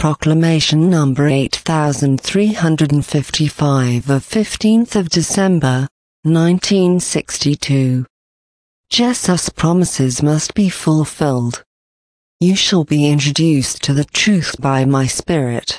Proclamation number 8355 of 15th of December, 1962. Jesus' promises must be fulfilled. You shall be introduced to the truth by my Spirit.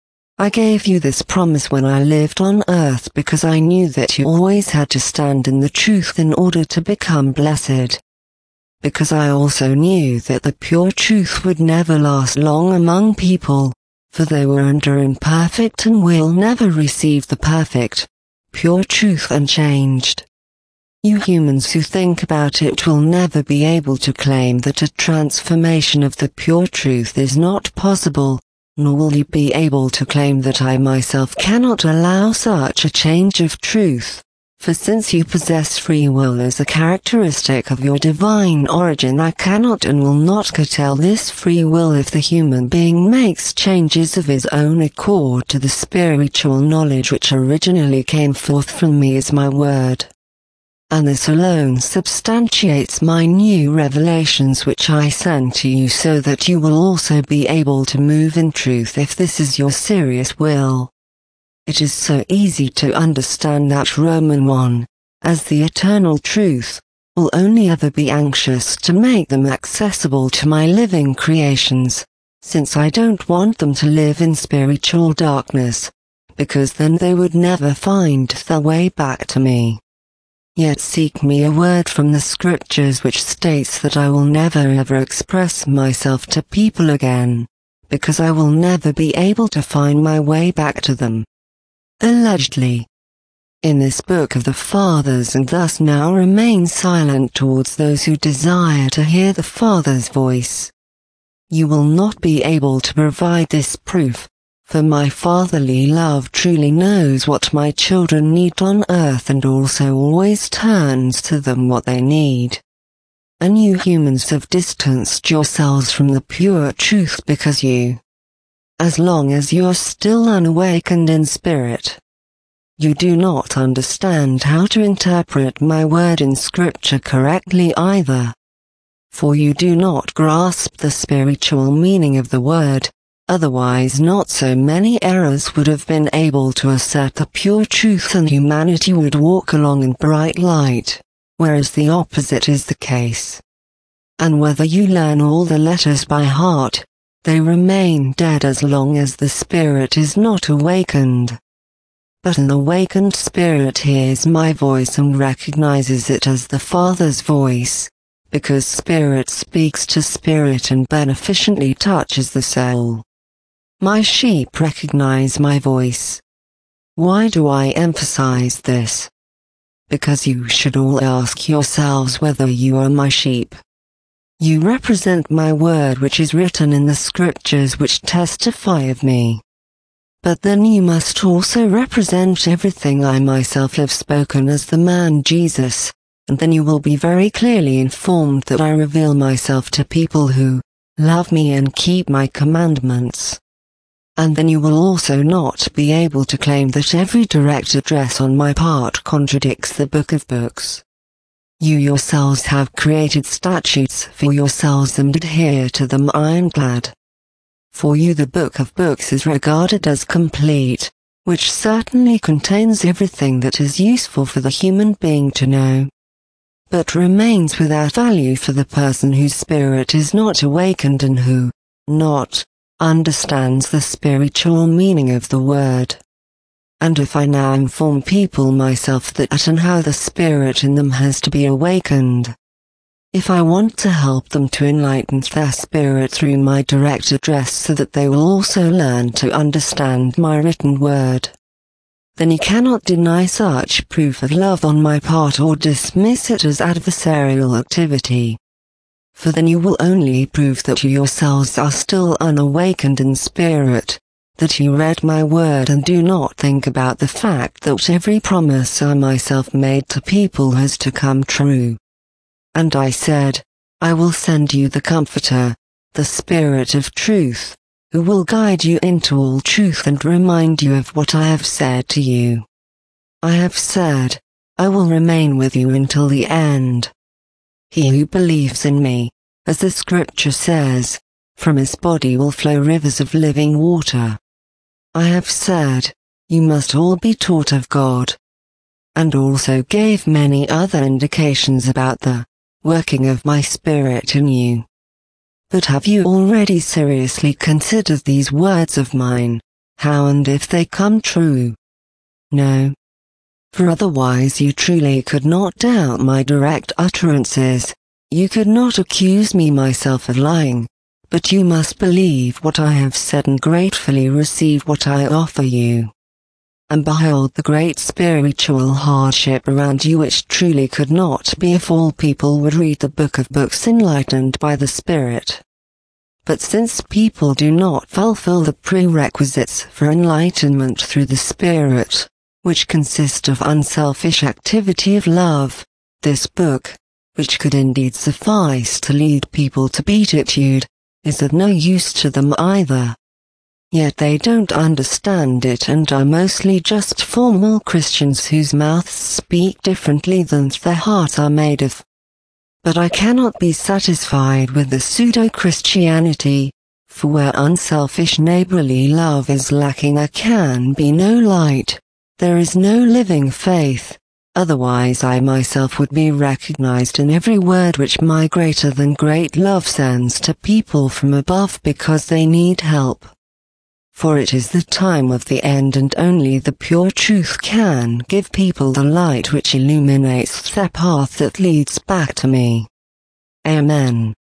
I gave you this promise when I lived on earth because I knew that you always had to stand in the truth in order to become blessed. Because I also knew that the pure truth would never last long among people, for they were under imperfect and will never receive the perfect, pure truth unchanged. You humans who think about it will never be able to claim that a transformation of the pure truth is not possible, nor will you be able to claim that I myself cannot allow such a change of truth, for since you possess free will as a characteristic of your divine origin, I cannot and will not curtail this free will if the human being makes changes of his own accord to the spiritual knowledge which originally came forth from me as my word. And this alone substantiates my new revelations which I send to you so that you will also be able to move in truth if this is your serious will. It is so easy to understand that Roman 1, as the eternal truth, will only ever be anxious to make them accessible to my living creations, since I don't want them to live in spiritual darkness, because then they would never find the way back to me. Yet seek me a word from the scriptures which states that I will never ever express myself to people again, because I will never be able to find my way back to them. Allegedly. In this book of the Fathers, and thus now remain silent towards those who desire to hear the Father's voice. You will not be able to provide this proof, for my fatherly love truly knows what my children need on earth and also always turns to them what they need. And you humans have distanced yourselves from the pure truth because you, as long as you're still unawakened in spirit, you do not understand how to interpret my word in scripture correctly either. For you do not grasp the spiritual meaning of the word. Otherwise not so many errors would have been able to assert the pure truth and humanity would walk along in bright light, whereas the opposite is the case. And whether you learn all the letters by heart, they remain dead as long as the spirit is not awakened. But an awakened spirit hears my voice and recognizes it as the Father's voice, because spirit speaks to spirit and beneficently touches the soul. My sheep recognize my voice. Why do I emphasize this? Because you should all ask yourselves whether you are my sheep. You represent my word which is written in the scriptures which testify of me. But then you must also represent everything I myself have spoken as the man Jesus, and then you will be very clearly informed that I reveal myself to people who love me and keep my commandments. And then you will also not be able to claim that every direct address on my part contradicts the Book of Books. You yourselves have created statutes for yourselves and adhere to them. I am glad. For you the Book of Books is regarded as complete, which certainly contains everything that is useful for the human being to know, but remains without value for the person whose spirit is not awakened and who, not, understands the spiritual meaning of the word. And if I now inform people myself that and how the spirit in them has to be awakened, if I want to help them to enlighten their spirit through my direct address so that they will also learn to understand my written word, then you cannot deny such proof of love on my part or dismiss it as adversarial activity. For then you will only prove that you yourselves are still unawakened in spirit, that you read my word and do not think about the fact that every promise I myself made to people has to come true. And I said, I will send you the Comforter, the Spirit of Truth, who will guide you into all truth and remind you of what I have said to you. I have said, I will remain with you until the end. He who believes in me, as the scripture says, From his body will flow rivers of living water. I have said, you must all be taught of God. And also gave many other indications about the working of my Spirit in you. But have you already seriously considered these words of mine, how and if they come true? No. For otherwise you truly could not doubt my direct utterances, you could not accuse me myself of lying, but you must believe what I have said and gratefully receive what I offer you. And behold the great spiritual hardship around you which truly could not be if all people would read the book of books enlightened by the Spirit. But since people do not fulfill the prerequisites for enlightenment through the Spirit, which consist of unselfish activity of love, this book, which could indeed suffice to lead people to beatitude, is of no use to them either. Yet they don't understand it and are mostly just formal Christians whose mouths speak differently than their hearts are made of. But I cannot be satisfied with the pseudo-Christianity, for where unselfish neighborly love is lacking there can be no light, there is no living faith, otherwise I myself would be recognized in every word which my greater than great love sends to people from above because they need help. For it is the time of the end and only the pure truth can give people the light which illuminates their path that leads back to me. Amen.